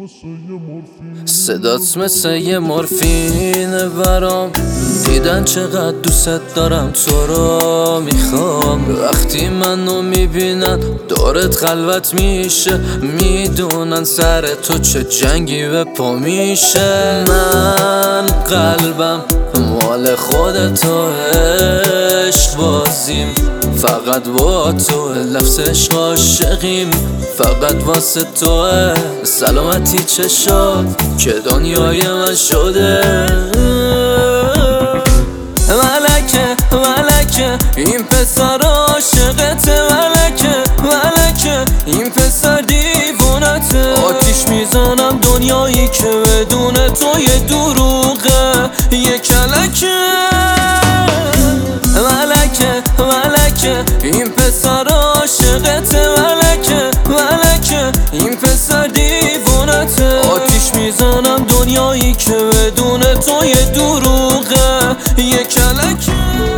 صدات مثل یه مورفینه برام، دیدن چقدر دوست دارم تو رو میخوام. وقتی منو میبینن دورت خلوت میشه، میدونن سر تو چه جنگی به پا میشه. من قلبم مال خودتو، عشق بازیم فقط با تو، لفظ عشق عاشقیم فقط واسه توه. سلامتی چشات که دنیای من شده. ملکه ملکه این پسر عاشقته، ملکه ملکه این پسر دیوونته. آتیش میزنم دنیایی که بدون تو یه دروغه، یه کلکه. ملکه ملکه این پسر عاشقته، ملکه ملکه این پسر دیوونته. آتیش میزنم دنیایی که بدون تو یه دروغه، یه کلکه.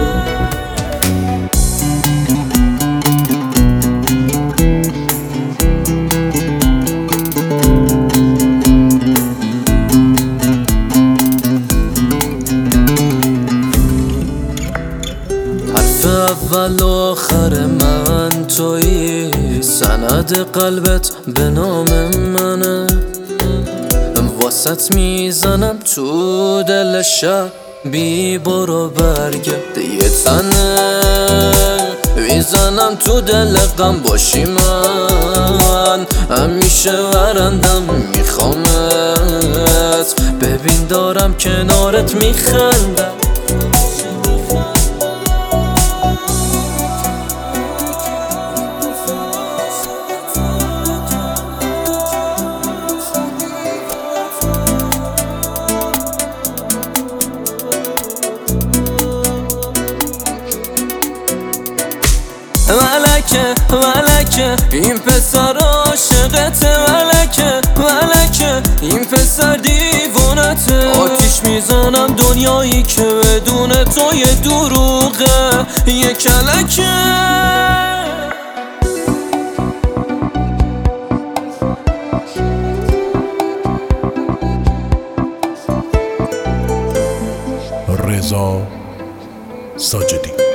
اول و آخر من تویی، سند قلبت به نام منه. واسط میزنم تو دل شب، بی برو برگرد یه تنه. میزنم تو دل غم باشی من، همیشه ورندم میخوامت. ببین دارم کنارت میخندم. ملکه ملکه این پسر عاشقته، ملکه ملکه این پسر دیوونته. آتیش میزنم دنیایی که بدون تو یه دروغه، یه کلکه. رضا ساجدی.